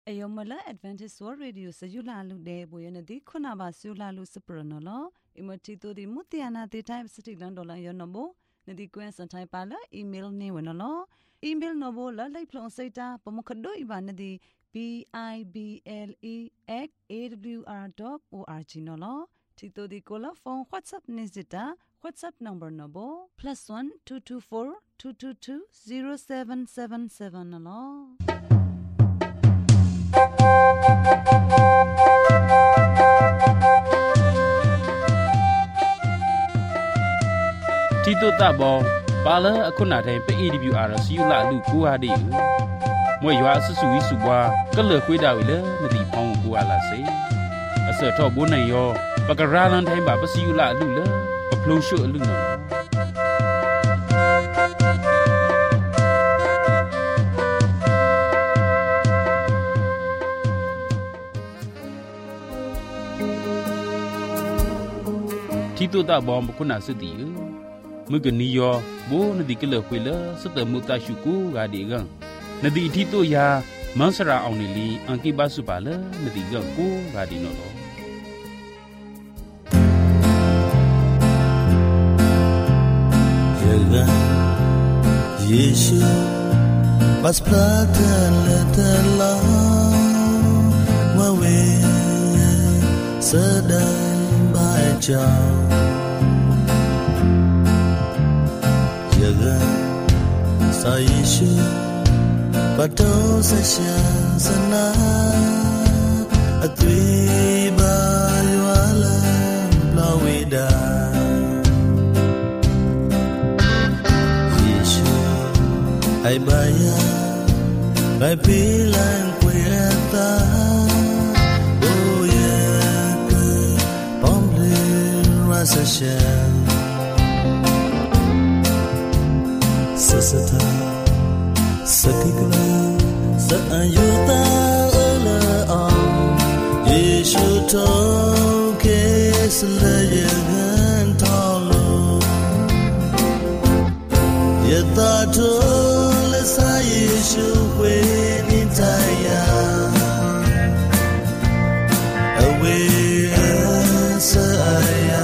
Ayomala Adventist World Radio Sayula Lude Boyanadi Kunaba Sula Lucipranola, Imotito di Mutiana the time city landola yonobo, Nadi Gwen Santai Pala, email Newanolo, email Novola, like Plonseta, Pomokado Ibanadi, BIBLE@awr.org nolo, Tito di Cola phone WhatsApp Nizita, WhatsApp number nobo, +1 224 222 0777 nolo. Tito tabo pala akuna de pe EWR siu la lu ku ha de mo ywa su su wi su bwa ka le khwe da wi le na di phong ku ala se ase tho bo nai yo pa ka ra lan thai ba pa siu la lu le pa phlo shu lu no Tito tabo kuna su di Mugani yo bo na di kele kwela sata muta shuku ga di gang na di tito ya mansara aunili anki basu pala na di gang ko ga di no lo Yega Yeshu bas plata la mawe sedang baca Sa Yeshu Bato sa siya sana Atwi bayuala Plawida Yeshu Ay baya Ay pilang kweta Boya ke Pomlir rasa siya Sesata Satigla Saayuta Alaam Yeshu Toke Selayagan Tolo Yatato Lesa Yeshu Kweni Taya Awe Saaya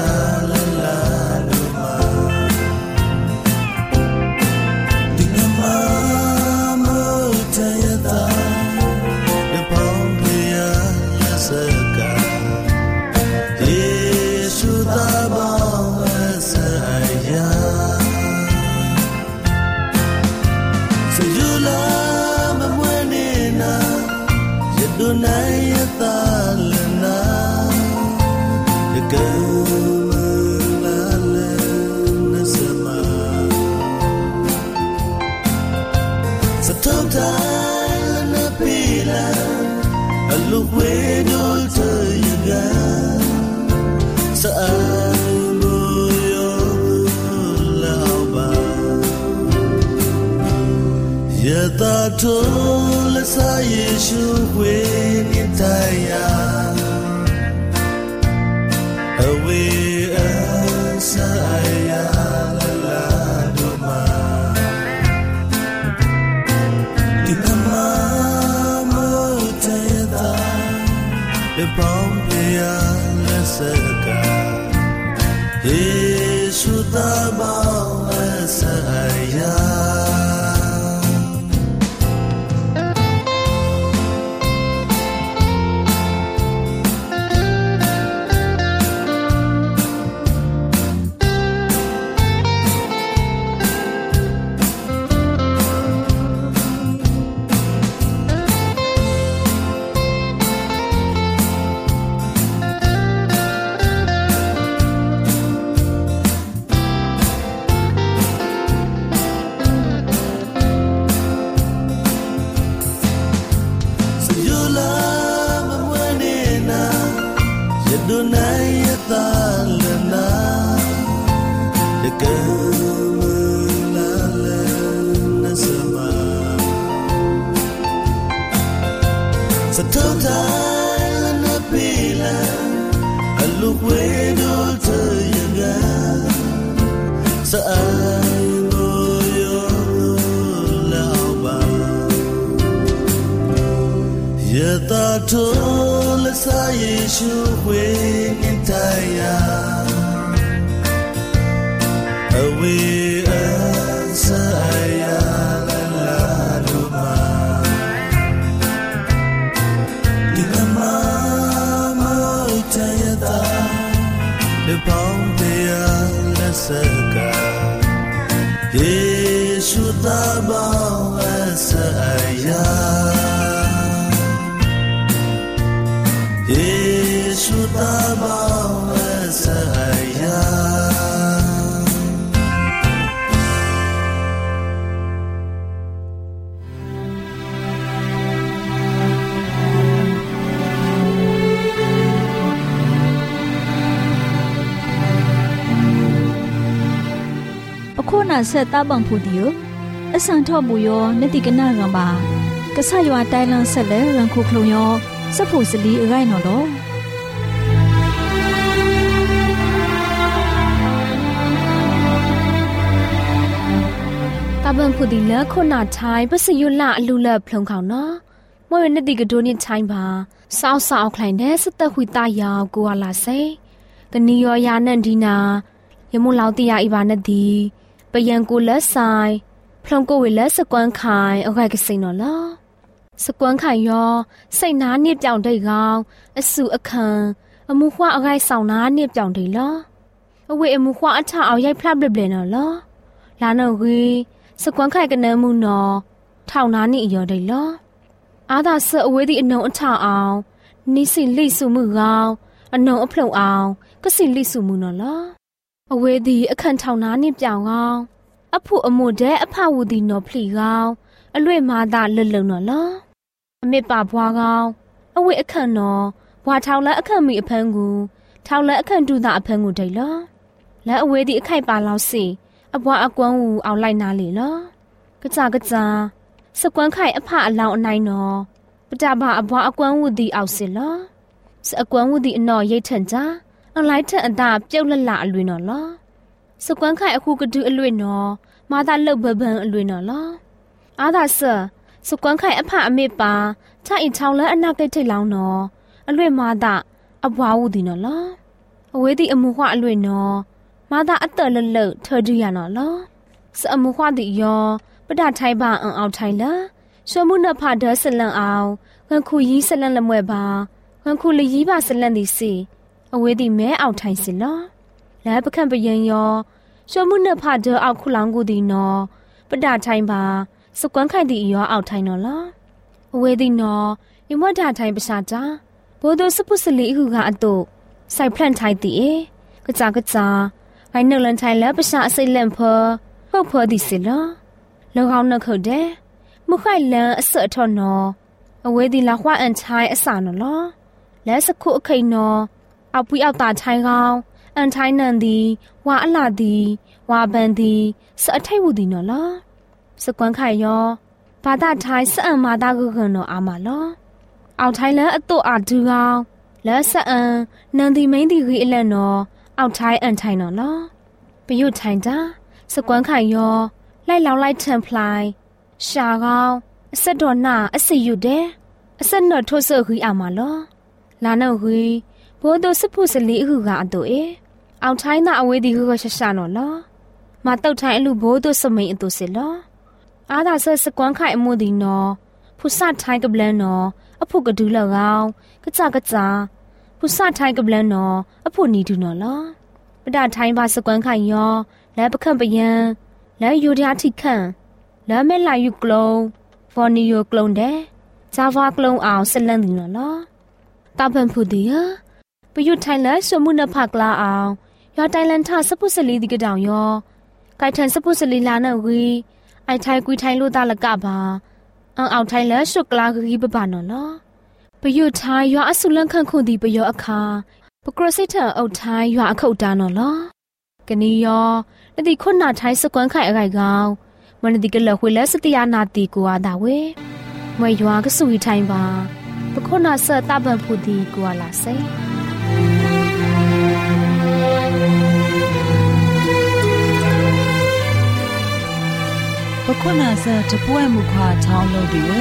Look where you're turning Saan mo yung laban Yatato sa Yeshu kweni taya Awe sa ayala laduma Pompea lesaka Yesu tabang saya Saan mo yung laban thought to let's say you win entire away ansaya la luma dinama tayada the poundea la saka Yesu taba ansaya Yesu taba ansaya ခုနဆက်တာပန်ဖူဒီယအစံထော့ဘူးယောနတိကနာရပါကဆရွာတိုင်လန်ဆက်လဲရန်ခုခလုံယောစဖို့စလီအရိုင်နော်တော့တာပန်ဖူဒီလဲခုနထိုင်ပစယုလအလူလဖလုံခေါနော်မွေနတိကဒိုနိချိုင်းပါစောက်စောက်ခိုင်တဲ့စသက်ခွေတာယောကိုဝလာစေကနီယောယာနန်ဒီနာယမုလောက်တရအိဘာနဒီပယံကိုလက်ဆိုင်ဖလုံကိုဝေလက်စကွမ်းခိုင်အခိုက်ကစိန်နော်လားစကွမ်းခိုင်ရောစိတ်နာနစ်ပြောင်တိတ်ကောင်အစုအခန်းအမှုခွာအခိုက်ဆောင်နာနစ်ပြောင်တိတ်လားအဝေအမှုခွာအထအောင်ရိုက်ဖလပ်ပလနော်လားလာနော်ကြီးစကွမ်းခိုင်ကနမ်းမှုနော်ထောင်နာနိအယောတိတ်လားအာသာဆအဝေးဒီအနုံအထအောင်နိစိလိစုမှုကောင်အနုံအဖလုံအောင်ကစီလိစုမှုနော်လားအဝေးဒီအခန့်ထောင်နာနိပြောင်ကောင်အဖို့အမို့တဲ့အဖဝူဒီနော်ဖလီကောင်အလွေမာသာလွတ်လုံနော်လားအမေပါဘွားကောင်အဝေးအခန့်နော်ဘွားထောင်လဲအခန့်မီအဖန်းကူထောင်လဲအခန့်တူတာအဖန်းကူဒိတ်လားလဲအဝေးဒီအခိုက်ပါလောက်စီအဘွားအကွမ်းဝူအောင်လိုက်နာလေလားကကြစကွမ်းခိုင်အဖအလောင်းအနိုင်နော်ပတဘာအဘွားအကွမ်းဝူဒီအောက်စီလားစအကွမ်းဝူဒီအနော်ရိတ်ထန်ကြအလိုက်ထန်အတာပြုတ်လလအလွေနော်လားစကွမ်းခိုင်အခုကဒူးအလွေနော်မာသာလှုပ်ဘဘန်အလွေနော်လားအာသာစကွမ်းခိုင်အဖအမေပါထိုင်ချောင်းလဲအနာကိတ်ထိတ်လောင်းနော်အလွေမာသာအဘွားဝူဒီနော်လားအဝေးဒီအမှုခွအလွေနော်မာသာအတော်လှထော်ဒူရနော်လားစအမှုခွဒီယောပဒထိုင်ပါအန်အောင်ထိုင်လာရှောမှုနဖဒဆလန်အောင်ဝန်ခုရီဆလန်လမွဲပါဝန်ခုလရီပါဆလန်ဒီစီအဝေးဒီမဲအောင်ထိုင်စီလောလဲပခန့်ပယံယောရှောမှုနဖဒအောက်ခုလောင်းကူဒီနော်ပဒထိုင်ပါစကွမ်းခိုင်ဒီယောအောက်ထိုင်နော်လားအဝေးဒီနော်ယမဒထိုင်ပစာတာဘိုးတို့စပုစလီအခုကအတုစိုက်ဖလန့်ထိုင်တီကကြဘိုင်နလန်ထိုင်လဲပစာအစိတ်လန့်ဖောဟုတ်ဖောဒီစီလောလောကောင်းနှခုတ်တဲ့မခိုင်လန်အစအထော်နော်အဝေးဒီလာခွာအန်ချိုင်အစာနော်လောလဲစခုအခိန်နော်အောက်ပွီအောက်တာချိုင်ကောင်းအန်ချိုင်နန်ဒီဝါအလာဒီဝါဘန်ဒီစအထိုက်ဝူဒီနော်လောစကွမ်းခိုင်ယောဘာသာထိုင်စအံမာတာကုခွန်းနော်အာမလောအောက်ထိုင်လဲအတုအာဒူကောင်းလဲစအံနန်ဒီမိန်ဒီရီအလက်နော်အောက်ထိုင်အန်ထိုင်နော်လောပယုထိုင်တာစကွမ်းခိုင်ယောလိုက်လောင်လိုက်ထန်ဖလိုက်ရှာကောင်းအဆက်တော်နာအစစ်ယူတဲ့အဆက်နော်ထိုးဆော့ခီအာမလောလာနော်ခီဘိုးတို့စဖို့စလီအခုကအတူအောက်ထိုင်းနာအဝေးဒီခခရှာနော်လောမတောက်ထိုင်းအလူဘိုးတို့စမိန်အတူစစ်လောအာသာဆစကွမ်းခိုင်အမှုဒီနော်ဖုစထိုင်းကပလန်နော်အဖို့ကဒူးလောကောင်းကကြဖုစထိုင်းကပလန်နော်အဖို့နီဒူနော်လောပဒထိုင်းပါစကွမ်းခိုင်ယောလဲပခန့်ပယံလဲယူဒယာတိခန့်လဲမဲလာယူကလုံးဖော်နီယိုကလုံးတဲ့ဂျာဗာကလုံးအောင်ဆလန်ဒီနော်လောတာပန်ဖူဒီယပယုထိုင်လဲစမှုနဖကလာအောင်ယောတိုင်လန်ထစပုစလီဒီကတောင်ယောကိုက်ထန်စပုစလီလာနော်ဝီအိုက်ထိုင်ကွီထိုင်လို့တာလကပါအန်အောင်ထိုင်လဲရှုကလာခီပပနော်လောပယုထိုင်ယောအဆုလန်ခန့်ခုဒီပယောအခါပကရစိထအုတ်ထိုင်ယောအခုတ်တာနော်လောကနီယောနတိခုနာထိုင်စကွမ်းခိုင်အခိုက်ကောင်မနတိကလခွေလဲစတရနာတီကိုအားတာဝဲမွေရွာကဆူဟီထိုင်ပါပခုနာဆတပန်ဖူဒီကိုအားလာစေပခုနာဆတပွဲမူခွာချောင်းလို့ဒီ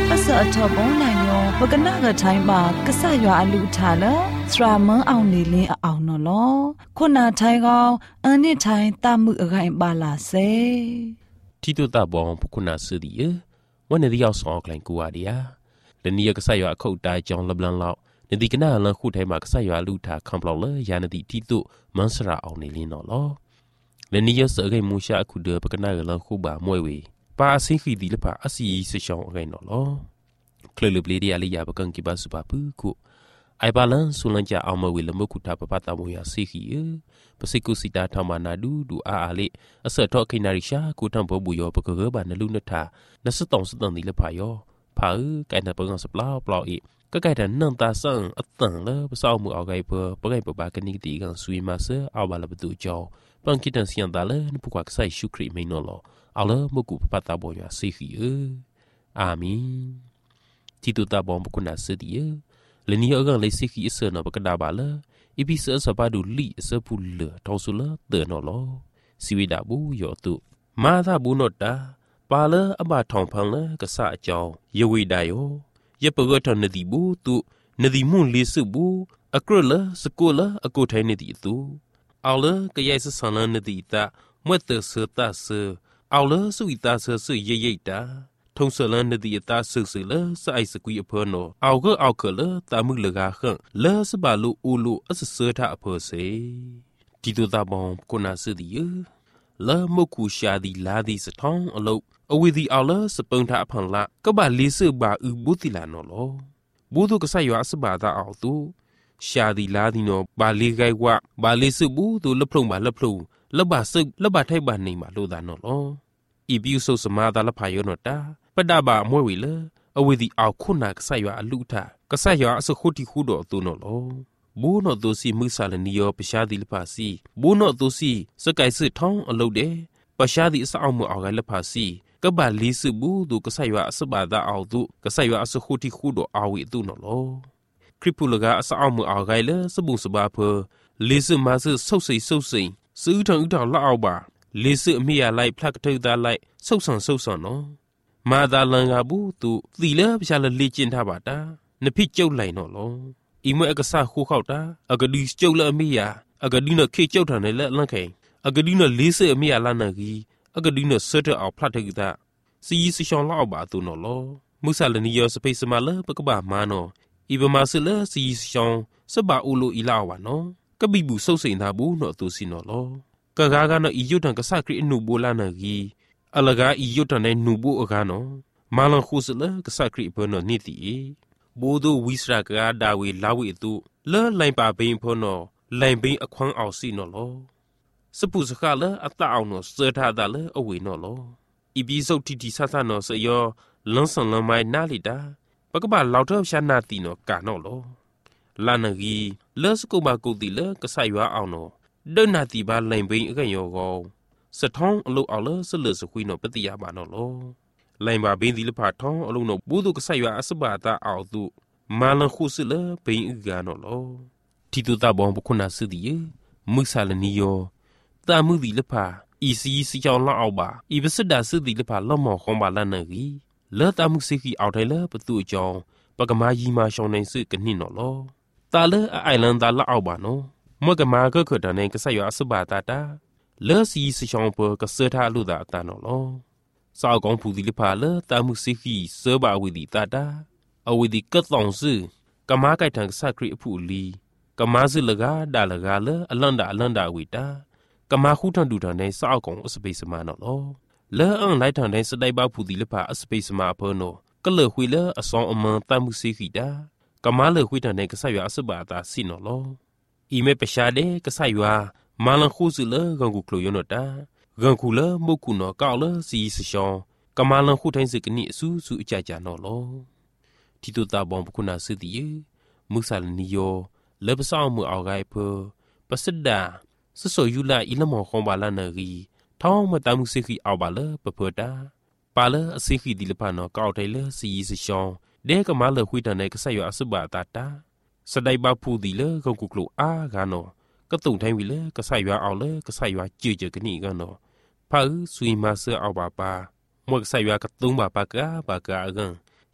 အစအထဘုံနိုင်ယောပကနာကထိုင်းပါကဆရွာအလူထားလစရာမန်းအောင်နေလင်းအောင်နော်လောခုနာထိုင်းကောင်အန်နစ်ထိုင်းတမှုအခိုင်ပါလာစေတီတူတာဘောပုခုနာစဒီယဝနဒီရောက်ဆောင်ကလိုင်ကူဝါဒီယာလနီယကဆရွာအခုတ်တိုင်ကြောင်းလဘလန်လောက်နဒီကနာလန်ခုထိုင်းမှာကဆရွာလူထားခံပလောက်လယာနဒီတီတူမန်စရာအောင်နေလင်းနော်လောလနီယစအကိမူရှာအခုဒပကနာလန်ခုပါမွဲဝေပါအစင်းခီဒီလပါအစီစရှောင်းအကိနော်လောคลลบลีดีอาลียาบกังกิบาสุบาปุคุไอบาลันสุลันจาเอามาวิลมกุตาปะปะตาโมยาซีขีปะสิกุสิตาธรรมานาดูอาอาลิอเสทอคินาริชากูตัมบบุยอปะกะกะบานะลุนทานะสตองสตังนี่ละพายอพาไกนะปะกังสปลาปลออีก็ไกดันนังตาซังอตังละปะซาวมือเอาไกเปปะไกปะบากะนิกติกังสุยมาเซเอาบาละปะตุจอปังกิตันเสียงตาละนปุกวะไซชุคริเมนอลอเอาละมกุปะปะตาโมยาซีขีอาเมนတီတူတာဘောင်ပကုနာစဒီယလနီယောကလေးစိခိအစနပကဒါပါလအပိစစပါဒူလီစပူလတောင်းဆူလတေနော်လောစီဝိဒါဘူးယောတုမာသာဘူးနော့တာပါလအဘထောင်ဖန်လကဆအကြောင်းယဝိဒါယောယပဂထနဒီဘူးတုနဒီမွန်လေးစုဘူးအကရလစကူလအကိုထိုင်နေဒီတုအော်လကရိုက်ဆဆန်လနဒီတာမွတ်တဆတာဆအော်လစုဝိတာဆဆရိတ်တာထုံဆလန်နဒီတာဆဆလစိုက်စကွီအဖေနောအောက်ကလတာမှုလကာခန့်လဲစပါလူဦးလူအစစထအဖေစေဒီတူတာဘောင်ကိုနာစဒီလာမခုရှာဒီလာဒီစထောင်းအလုတ်အဝီဒီအော်လစပုံထအဖန်လာကဘာလေးစပါဥဘူတီလာနော်လောဘူဒုကဆရွာစပါတာအောက်သူရှာဒီလာဒီနော်ဘာလေးကိုက်ဝဘာလေးစဘူးသူလဖုံပါလဖုံလဘစလဘထိုက်ပါနေမှာလို့တာနော်လောဤပြူဆုစမာတာလဖာယောနော်တာပဒဘာမွေဝီလအဝီဒီအောက်ခုနာကဆရွာအလူထကဆရွာအစခုတီခုတော်သူနော်လောဘူနော်သူစီမှုဆာလနီယောပရှာဒီလဖာစီဘူနော်သူစီစကိုင်စစ်ထောင်းအလုတ်တယ်ပရှာဒီအစအောင်မအောက်ကလဖာစီကဘာလီစဘူးသူကဆရွာအစဘာသာအောက်သူကဆရွာအစခုတီခုတော်အာဝီသူနော်လောခရစ်ပူလကအစအောင်မအောက်ကလေစဘူးစဘာဖလေးစမဆဆုတ်စိစူးထောင်ဥထောင်လောက်ပါလေးစအမိရလိုက်ဖလတ်ထုတ်သားလိုက်ဆုတ်ဆန်နော်မာသာလန်ကဘူးသူသီလပရှာလလေ့ကျင့်ထားပါတာနဖိကျုပ်လိုက်နော်လောဤမွဲအကဆခိုးခောက်တာအကဒီကျုပ်လအမိယာအကဒီနခေကျုပ်ထန်နဲ့လက်လန့်ခိုင်အကဒီနလေးစအမိယာလာနကီအကဒီနဆတ်တအောင်ဖတ်ထက်ကတာစီစရှောင်းလောက်ပါသူနော်လောမုဆာလနီယောစပိစမလပကဘာမာနော်ဤပမာစလစီရှောင်းစဘာဦးလိုဤလာဝါနော်ကပိဘူးဆုတ်စိန်သားဘူးနော်သူစီနော်လောကကားကနော်ဤယွတ်တန်ကဆခရီအနုဘိုလာနကီအလကားဤယွတ်တန်နဲ့နူဘူးအခါနော်မာလန်ခုစလကဆခရီဘနော်နိတိဘိုးတို့ဝိစရာကဒါဝေလာဝေသူလဲလိုင်ပါဘိန်ဖောနော်လိုင်ဘိန်အခွန်းအောင်စီနော်လောစပုစခါလအတအောင်နော်စေထားတာလဲအဝေနော်လောဤပြီးစုတ်တီတီဆဆနော်စယောလွန်ဆန်လမိုင်နာလီတာပကပလောက်တော့ရှာနာတီနော်ကာနော်လောလာနဂီလဲစကုမကုတီလဲကဆရွာအောင်နော်ဒနာတီပါလိုင်ဘိန်အကယောကောစထောင်းအလုအောင်လဲစလစခွေးနော်ပတိယပါနော်လောလိုင်ပါဘင်းဒီလဖာထောင်းအလုံးနော်ဘူးသူကဆိုင်ရွာအစပါတာအောက်သူမာလန်ခုစလဘင်းအကနော်လောတီတူတာဘောင်ပခုနာစဒီမုဆာလနီယောတာမှုဒီလဖာဤစီစီချောင်းလောက်အောင်ပါဤပစဒစဒီလဖာလောမောခေါပါလန်နဂီလဲတာမှုစိခီအောက်ထိုင်လဲပတူအကြောင်းပကမာကြီးမာရှောင်းနိုင်စကနိနော်လောတာလဲအိုင်လန်တာလောက်အောင်ပါနော်မကမာကခဒနိုင်ကဆိုင်ရွာအစပါတာတာလဲစီစီချောင်းပကစထားလို့တာအတန်နော်လောစောက်ကောင်ဖူဒီလဖာလတာမှုစိခီစေဘာဝီဒီတာတာအဝီဒီကတ်တောင်စကမားကိုက်ထန်ဆခရီအဖူလီကမားစလကာဒါလကာလအလန်ဒါဝီတာကမားခုထန်ဒူထန်နဲ့စောက်ကောင်အစပိစမနော်လောလဲအန်လိုက်ထန်တဲ့စတိုင်ပါဖူဒီလဖာအစပိစမဖောနော်ကလခွေလအဆောင်အမန်တာမှုစိခီတာကမားလခွေထန်တဲ့ကဆရွာအစပါတာစီနော်လောဤမေပရှာတဲ့ကဆရွာမာလန်ခုစလဂန်ကူကလိုယနောတာဂန်ကူလမုတ်ကုနောကောက်လစီစရှောင်းကမာလန်ခုထိုင်းစကနိအဆူဆူအကြကြနော်လောတီတူတာဘောင်ပခုနာစတိယမုဆာလနီယောလေပဆောင်မှုအောက်ဂိုင်ဖပစဒာဆဆိုယူလာအီလမောခေါဘာလာနဂီထောင်းမတမှုစိခိအောက်ပါလပဖတာပါလအစိခိဒီလပနောကောက်ထိုင်လစီစရှောင်းဒေကမာလခွေတန်တဲ့ကဆရွာအစဘာတာတာစဒိုင်ဘဖူဒီလဂန်ကူကလိုအာဂါနောကတုံထိုင်းဝီလေကဆရွာအောင်လေကဆရွာကြည်ကြကနိကနောဖာဆွေမဆာအောက်ပါပါမွက်ဆရွာကတုံးပါပါကာအကန်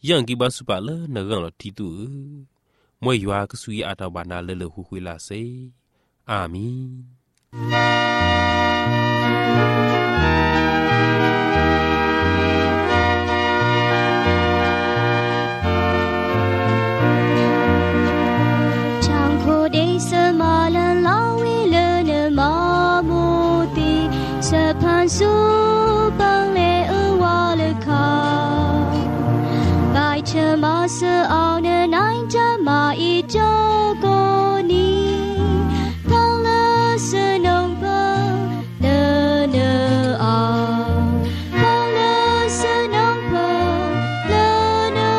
yang ki ba su pa le na gan lo ti tu mo ywa ka su yi ata ba na le hu hu la se amen su bằng lệ ư hoa lệ khá bài chờ mà sơ áo nè nãy cha mà y cho cô ni thang lơ sơ nông bơ nơ nơ áo thang lơ sơ nông bơ nơ nơ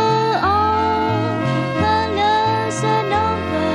áo thang lơ sơ nông bơ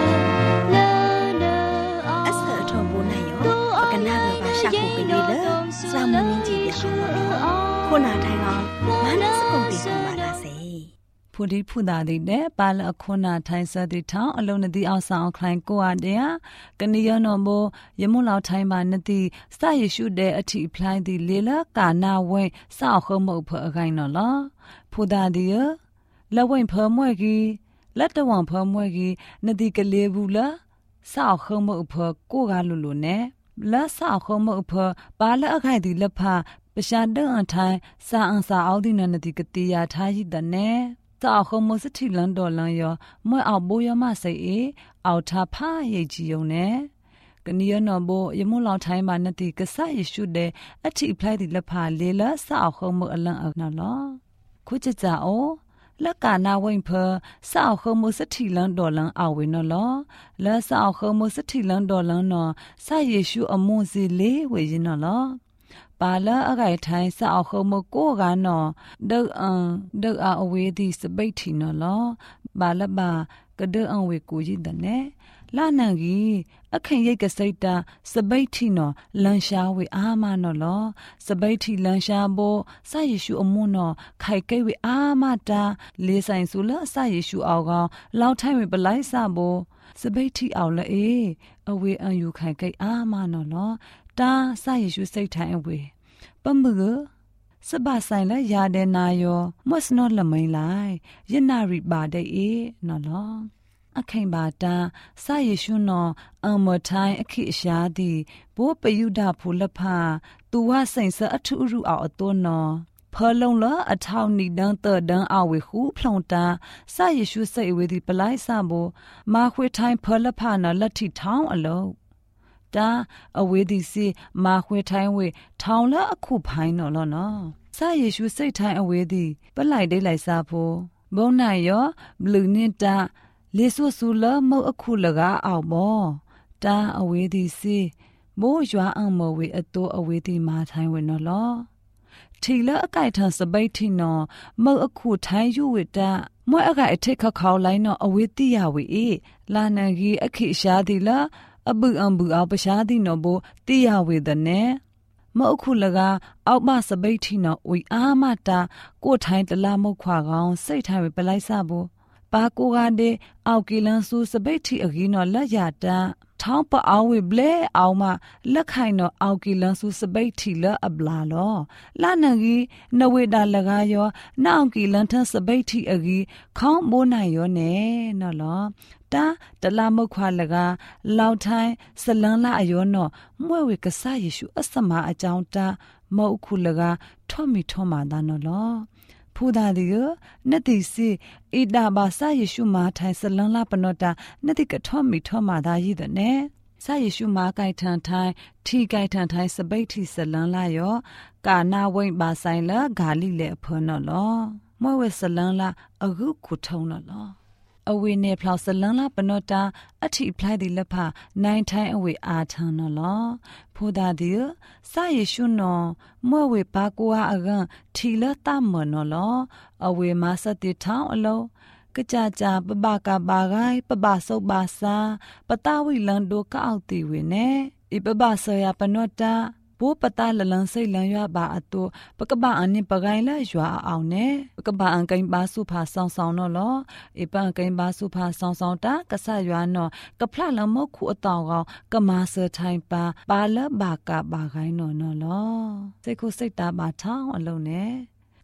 nơ nơ áo ắt sợ thằng bố này ó cái nào được bà sao cũng bị lỡ sao mà mình chỉ biết khôngคนหาไทยเรามานั่งสกุลตีของมาลาเซผู้ดีผู้ดาดีเด้ปาลคนหาไทยสติท้องอารมณ์นดีเอาสาวคลายกัวเดียกันนิยนโมยมุลาวไทยมานดีสายชูเดอธิพลายดีเลละกานาเวสาวขมอุเพอไกนอละผู้ดาดีละเวเพอมวยกีละตะวังเพอมวยกีนดีกะเลบูละสาวขมอุเพอกูกาลุลุเนละสาวขมอุเพอปาละไกดีละพาประชาเดินไทยสาอังสาเอาดินันติกติยาทายิดเนสาวขมสถิลันดอลันยอเมื่อเอาโบยมาใส่เอาทาผ้าเยจียงเนกันนี้นอโบยมุลาวไทยมานติกษะยิชุเดอธิพลายดิละพาเลละสาวขมอลันอนาลอคุจจาโอละกานาเวนเพอสาวขมสถิลันดอลันเอาเวนอลอละสาวขมสถิลันดอลันนอสายเยชูอมุซิเลเวยินอลอปาละอะไรไทยสาวขมโกกานอเดออเวดีสบิทินอลอบาละบากะเดอเวกูยิดเนลานังกีอคันเยกะไซตาสบิทินอลันชาเวอามานอลอสบิทิลันชาโบสายชูอมุนอไข่ไกเวอามาตาเลไซสุละสายชูเอากอลาวไทยเวปไลซาโบสบิทิเอาละอเวอันยูไข่ไกอามานอลอตาสายชูไซไทยเวปะมือสบาไซละยาเดนายอมอสนอละมินไลยนาริบาเดนอลออคันบาตาสายชูนออัมไทยอคิชาดีโบปยุดาภูละพาตัวไซสะอทุรุเอาอตัวนอพอลงละอทาวนีดังเตอดังอาเวหูพลงตาสายชูไซเวดีปลายซาโบมาคเวไทยพอละพานะละทิท้องอโลตาอเวดีซีมาคเวไทยเวท้องละอคุภายนอลอนอสายชูไซไทยอเวดีปลายได้ไลซาโพบงนายยอบลูนิตาเลสุสุละมออคุละกาเอาบอตาอเวดีซีโบยว่าอังมเวอโตอเวดีมาไทยเวนอลอทีละอากาศทางสบายที่นอมออคุไทยอยู่เวตามวยอากาศเทคเขาไลนออเวติยาเวลานากีอคิชาดีละอบึอัมบึเอาประชาดีนอโบติยาเวดเนมอคุลกาเอาบาสบายที่นออุยอามาตาကိုထိုင်းတလာမုတ်ခွာကောင်စိတ်ထိုင်ပဲလိုက်စားဘူးပါကိုကတဲ့အောက်ကီလန်ဆူစပိတ်ထီအကြီးနော်လက်ရတန်းထောင်းပအောင်ဝေဘလဲအောင်မလက်ခိုင်နော်အောက်ကီလန်ဆူစပိတ်ထီလအပလာလောလာနန်ကြီးနဝေတာလကားရောနောက်ကီလန်ထစပိတ်ထီအကြီးခေါင်းမိုးနိုင်ရောနဲနော်လောတာတလာမုတ်ခွာလကားလောက်ထိုင်းစလန်းလာအယောနော်မွဲဝေကဆာယေရှုအစမအကြောင်းတာမုတ်ခုလကားထောမီထောမာတာနော်လောဖူဒါဒီယနတိစီဣဒဘာစာယေရှုမာထိုင်စလန်းလာပနောတာနတိကထောမီထောမာတာရည်တဲ့နဲ့စာယေရှုမာကိုက်ထန်ထိုင်ထီကိုက်ထန်ထိုင်စပိတ်ထီစလန်းလာယောကာနာဝိမ့်ပါဆိုင်လာဂါလိလေအဖောနော်လောမွဲဝဲစလန်းလာအခုခုထုံနော်လောအဝေနေဖလောက်စလန်းလာပနောတာအထိဖလိုက်ဒီလက်ဖာနိုင်ထိုင်အဝေအာထန်နော်လောဖိုဒါဒီစာယေရှုနော်မွဲဝေပါကွာအကန်ထီလတမနော်လောအဝေမစတိထောင်းအလောကကြကြပပကပါဂိုင်ပပဆုပ်ပါစာပတဝိလန်ဒိုကောက်တီဝေနေဣပပဆယပနောတာဘောပတလလန်စိတ်လန်ရွာပါအတူပကပအန်နိပဂိုင်လာရွာအောင်နေပကပအန်ကိန်ပါစုဖာဆောင်းဆောင်းနော်လောဧပန်ကိန်ပါစုဖာဆောင်းဆောင်းတာကဆရွာနော်ကဖလလမခုအတောင်ကောင်ကမာဆထိုင်ပါလဘာကဘာဂိုင်နော်နော်လောစိတ်ကိုစိတ်တာပါထောင်းအလုံးနေက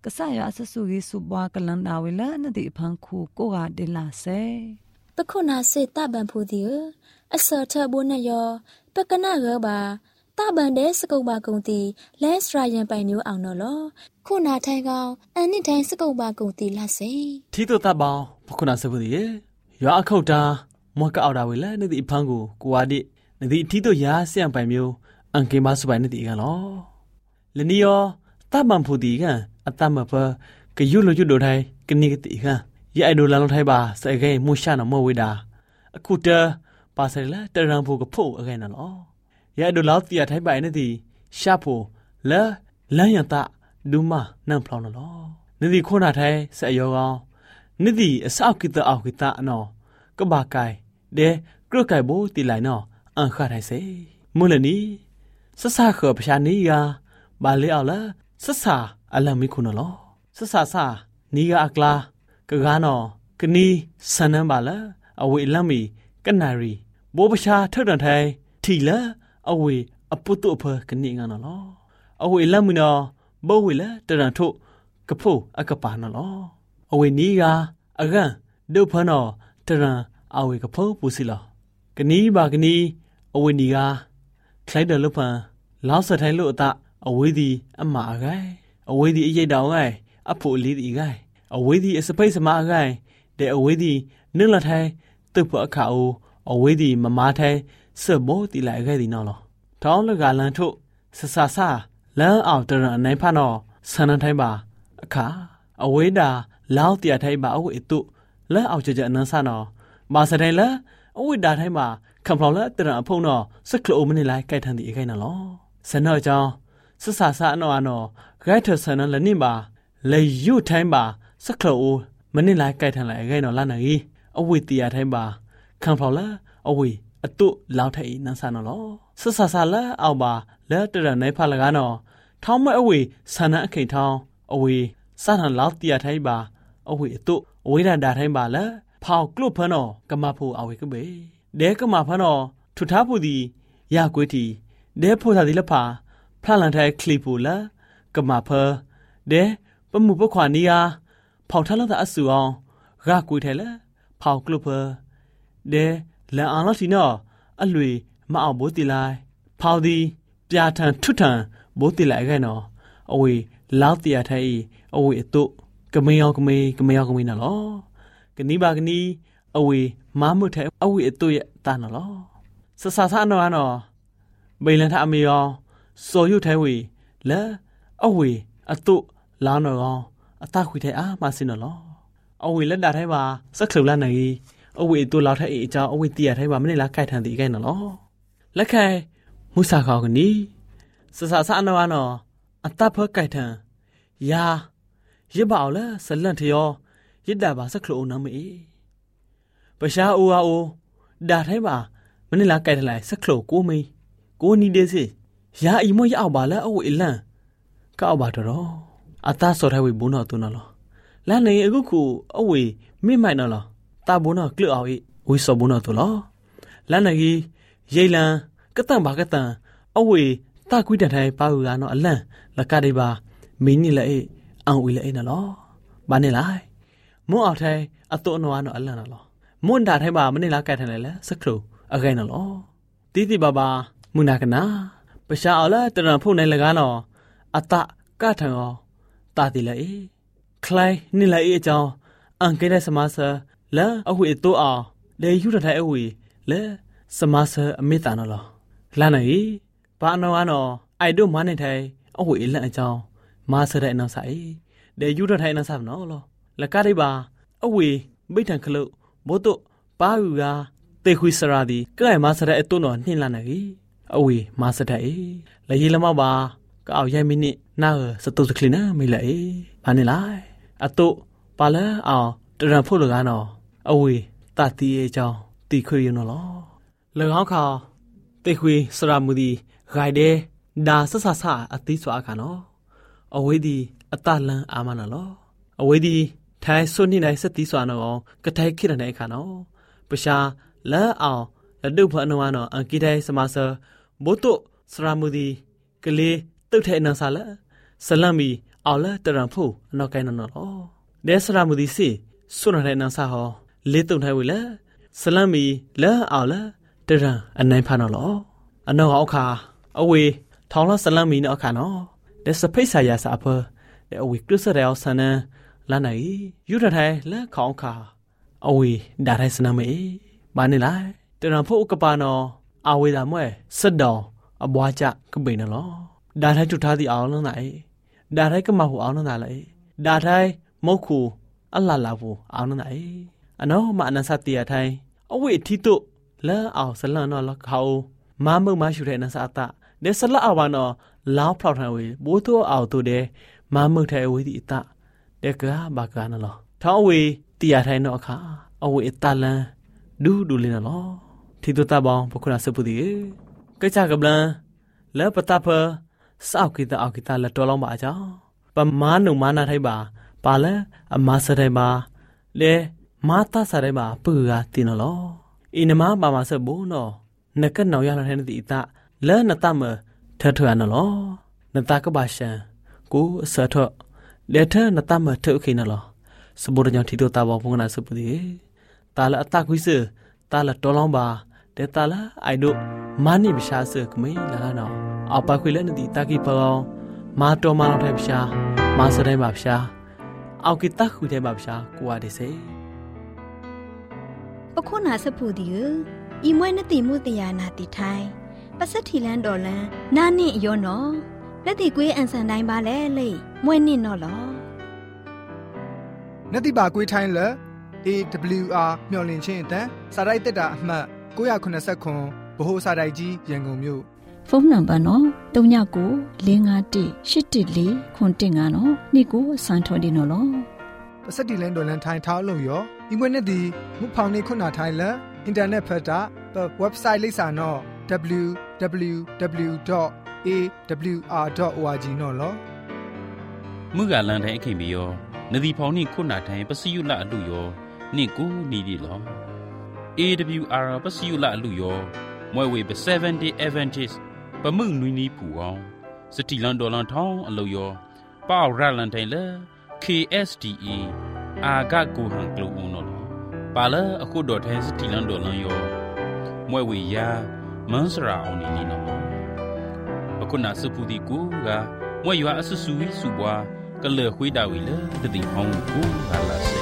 ကဆရအဆဆူကြီးစုပွားကလန်ဒါဝေလနတိဖန်ခုကိုကတင်လာစေပခုနာစေတဘန်ဖူဒီအစောထဘုန်နယောပကနာရပါတဘန်တဲ့စကုတ်ပါကုံတီလဲစရာယန်ပိုင်မျိုးအောင်တော့လောခုနာထိုင်ကောင်အန်နစ်တိုင်းစကုတ်ပါကုံတီလာစေထီတုတဘောင်ပခုနာစေဖူဒီရွာအခုတ်တာမောကအော်ဒါဝေလနတိဖန်ကိုကိုဝါဒီနတိထီတုရာဆံပိုင်မျိုးအန်ကေမဆုပိုင်နတိကလောလနီယောတဘန်ဖူဒီကအတမဖကယူလိုယူဒိုထိုင်ကနိကတိကရဲ့အိုဒိုလာလုံးထိုင်ပါစအကဲမူရှာနမောဝေတာအခုတပါဆယ်လာတရံဖို့ကဖို့အကဲနော်ရဲ့အိုဒိုလောက်တီယာထိုင်ပါနေသည်ရှာဖို့လဲလမ်းရတာဒူမာနန်ဖလောင်းနော်နေသည်ခုနာထိုင်စအယောကောင်နေသည်အဆောက်ကိတအောက်ကိတအနော်ကဘာကိုင်တဲ့ကရကိုင်ဘိုတီလိုက်နော်အန်ခါထိုင်စေမူလနီဆဆခပရှာနီယာဘာလေအော်လာဆဆာအလမီခုနော်ဆဆာစာနီယာအကလာကကားနော်ကနီဆန်နံပါလာအဝေလမ်မီကနာရီဘိုးပရှာထောက်တန်ထိုင်ထီလာအဝေအပုတုအဖကနိငါနော်အဝေလမ်မီနော်ဘိုးဝေလာတရန်ထုကဖို့အကပါနော်အဝေနီယာအကန်ဒုဖနော်တရန်အဝေကဖို့ပူစီလာကနီဘာကနီအဝေနီယာခလိုက်တယ်လို့ပန်လောက်စထိုင်လို့အတအဝေးဒီအမအဂိုင်အဝေးဒီအရိတ်တောင်ဂိုင်အဖို့လေးဒီဂိုင်အဝေးဒီအစပိတ်စမအဂိုင်တဲ့အဝေးဒီနင်းလထိုင်တုပ်ဖအခါအိုအဝေးဒီမမာထိုင်စဘောတီလိုက်ခဲ့ဒီနော်တောင်းလကလန်ထုတ်ဆဆဆာလန်အောင်တရန်နိုင်ဖနော်ဆန်နန်ထိုင်ပါအခါအဝေးတာလောက်တရထိုင်ပါအဝေးတုလန်အောင်ကြကြအနန်းဆနော်မာစတိုင်လအဝေးတာထိုင်ပါခံဖလော်လတရန်အဖုံနော်စကလိုမနေလိုက်ကြိုက်ထန်ဒီအခိုင်နော်ဆန်တော့ကြောင်းဆဆဆာအနော်အနော်ဂိုက်ထဆန်နလနိပါလေယူထိုင်ပါစကလိုမနေလိုက်ကြိုက်ထန်လိုက်အခိုင်နော်လာနေအဝေးတရထိုင်ပါခံဖလော်လအဝေးအတုလောက်ထိုင်နန်းဆန်နော်ဆဆဆာလအောက်ပါလဲတရန်နေဖလကနော်ထောင်းမအဝေးဆန်နအခိန်ထောင်းအဝေးစနလောက်တရထိုင်ပါအဝေးအတုအဝေးဒန်ဒါထိုင်ပါလဲဖောက်ကလုဖနော်ကမဖို့အဝေးကဘေဒဲကမဖနော်ထူထားဖို့ဒီရကွေးတီဒဲဖို့သာဒီလဖာဖလန်ထိုင်ခလီပူလာကမဖဒဲပမှုပခွာနီယာဖောက်ထလောက်တဲ့အဆူအောင်ရကွေးထဲလဲဖောက်ကလုဖဒဲလန်အောင်လို့စီနော်အလွေမအောင်ဘိုးတီလိုက်ဖောက်ဒီပြာထန်ထွထန်ဘိုးတီလိုက်ခဲ့နော်အဝေးလောက်တရထိုင်အဝေးအတုကမေယောကမေနော်ကနီဘာကနီအဝေးမမှုထဲအဝေးအတုရဲ့တာနော်ဆဆဆာနော်နော်ဘေလန်ထအမေယောစော်ရုထဲဝေလဲအဝေးအတုလောင်းနော်အတခွေထဲအာမစင်နော်အဝေးလက်တာထဲပါစက်ခလုလာနေအဝေးအတုလောက်ထဲအကြောင်းအဝေးတရထဲပါမနေ့လားခိုက်ထန်တီအခိုင်နော်လက်ခိုင်မုစာခေါကနီဆဆဆာနော်နော်အတဖခိုက်ထန်ယာရစ်ပါအောင်လဲဆလန့်ထယောရစ်တာပါစက်ခလုအုံနမေပရှာအိုအိုဒါထဲပါမနေ့လားကြိုက်ထလိုက်စက်ခလုကိုမေကိုနီဒေစီယာအီမရအောက်ပါလဲအဝေးလန့်ကောက်ပါတော့အသားစော်ထဲဝေဘုံတော်သူနော်လမ်းနေအခုခုအဝေးမိမိုင်နော်တာဘုံတော်ကလအောင်ဝေးစော်ဘုံတော်သူလောလမ်းနေရေလန်ကတန်ပါကတန်အဝေးတာကွီတထိုင်ပါူကနော်အလန့်လကတိပါမင်းနီလေအောင်ဝေးလေနော်ဘာနေလိုက်မွန်အောင်ထိုင်အတော့နော်အလန့်နော်မွန်တာထိုင်ပါမနေ့လားကြိုက်ထန်လေစကလိုအခိုင်နော်တီတီဘာဘာမုနာကနာပရှာအော်လာတရန်ဖုန်နေလကားနော်အတကထံရောတာတီလေခလိုင်းနိလေအကြောင်းအန်ကဲတဲ့စမဆာလဲအဝေးတော့အောင်လေယူတထိုင်အဝေးလဲစမဆာအမေတာနော်လာနေဘာနော်နော်အိုက်တို့မနေထိုင်အဝေးလန့်အကြောင်းမာဆတဲ့နော်ဆိုင်လေယူတထိုင်နော်ဆာနော်လောလကတိပါအဝေးမိထန်ခလုဘို့တော့ပါယူကတေခွေစရာဒီကဲမာဆတဲ့အတုနော်နှင်းလာနေအဝေးမာဆတဲ့လေရီလမောက်ပါကောက်ရိုက်မိနစ်နာစတုစကလနာမေလေဘာနေလိုက်အတုပါလဲအောင်တရံဖို့လကားနော်အဝေးတတီအကြောင်းတီခွေရနော်လော၎င်းခါတေခွေစရာမူဒီဂိုင်တဲ့ဒါဆဆဆအတိစွာခါနော်အဝေးဒီအတလန်အာမနော်အဝေးဒီထိုင်စွနိနိုင်စတိစွာနော်ကထိုင်ခိရတဲ့ခါနော်ပရှာလဲအောင်လဒုဖအနော်နော်အန်ကိတဲ့စမဆာဘို့တော့စရာမူဒီကလေးတုတ်ထဲနဆာလာဆလမ်မီเอาละตรังผู้นอกไกนนอลเดสรามุดิสิสุนทรนังสาหอเลตุนไทยวิละสลามีละเอาละตรังอันไหนพานอลอันนอเอาคาเอาเวท้องละสลามีนอคานอเดสเพสายาสาเพอเดเอาเวกรุสเรลสนะละไหนยุทธไทยละของคาเอาเวดาไทยสนามีบานนี่ไลตรังผู้อุกปานอเอาเวดามวยสดดออบวาจะกเบนนอดาไทยจุดท้ายที่เอาละไหนดาไทยก็มาหูเอานั่นอะไรดาไทยมกคูอัลลาลาหูเอานั่นไหนอันนั้นมาอันนั้นสัตยาไทยเอาไว้ที่ตุแล้วเอาสลันนอละเขามาเมื่อมาชูเรนันสัตตะเดสละเอาวานอลาวพลาวทางเวบูตัวเอาตัวเดมาเมื่อไทยเอาไว้ที่ตะเด็กก็บากานนอท้าเอาไว้ตียาไทยนอค่ะเอาไว้ตาลันดูเลยนอที่ตัวตาบองพวกคุณอาศัยปุติก็จากกับลันแล้วปตาเพอสาวกิตาเอากิตาละตัวลองบาจ้าปมาหนุมานาไทยบาปาละอมาสไทยบาเลมาตาสไทยบาปือตินลออินมาบามาสบูนอนักนอยาละเทนติตาและนตามเธออันลอนตากบาชันกูเสถเลเธอนตามเธอขินลอสบูรยังที่ตัวตาบอกพวกนั้นสบุดีตาละตากุยซตาละตัวลองบาเดตาละไอโดมานี่บิชาซึกไม่ละนอเอาปาคุยเล่นติตากีพอมาโตมาลองไทยบิชามาสไทยบาบิชาเอากิตาคุยไทยบาบิชากูว่าเดเซปะโคนาสพูดิอีมวยนติมุตยานาติไทยปัสถิลันดอลันนานี่ยอนอและติกวยอันสันไดบาလဲလေมวยนี่นอลနတိပါကွေးထိုင်းလေ AWR မျော်လင့်ခြင်းအတန်းစာရိုက်တက်တာအမှတ်989ဗဟိုစာရိုက်ကြီးရန်ကုန်မြို့ဖုန်းနံပါတ်နော်39951814ခွန်တင်ငါနော်နေ့ကိုစံထော်ဒီနော်လောပစတိလန်ဒေါ်လန်ထိုင်းထောင်းလို့ရောဒီမွေးနေ့ဒီမုဖောင်နေခုနာထိုင်းလေအင်တာနက်ဖတ်တာ website လိပ်စာနော် www.awr.org နော်လောမှုကလန်တိုင်းအခင်ပြီးရောနဒီဖောင်နိခုနာတိုင်းပစီယုလအလူရောနိကိုနီဒီလော AWR ပစီယုလအလူရောမွဲဝေပ7 day Adventist ပမှုနွီနီပူအောင်စတီလန်ဒေါ်လန်ထောင်းအလူရောပေါရလန်တိုင်းလေ KSDA အာဂတ်ကိုဟန်ကလူဦးနော်ပါလာအခုဒေါ်ထိုင်းစတီလန်ဒေါ်လန်ရောမွဲဝေယာမန်စရာအောင်နီနော်အခုနာစပူဒီကူကမွဲရွာအဆဆူဝီစုပွားကလေခွေးတာဝီလေတတိဟောင်းကူလာလာစေ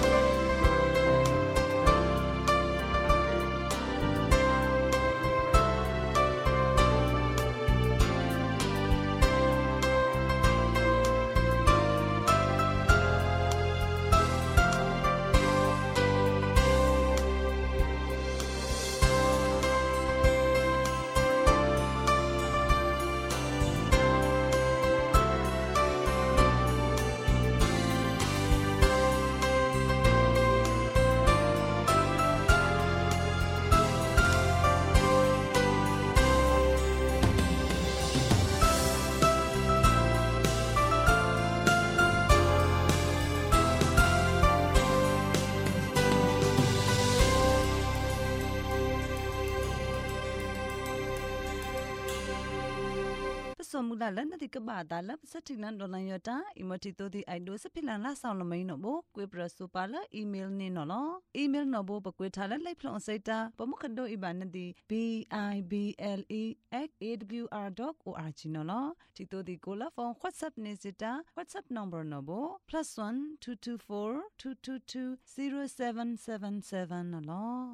สมุลาลันติกบาดาลับสถิลันดอลันยตาอิมติโตติไอโดสพิลันลาซาวลมัยนโบกวยปรสุปาลอีเมลเนนลอีเมลนโบปกวยทาลไลพลอนไซตาปมุขโดอิบานติ bible@awr.org นลติโตติโกลาฟอนWhatsApp เนซิตา WhatsApp number นโบ+1 224 222 0777นล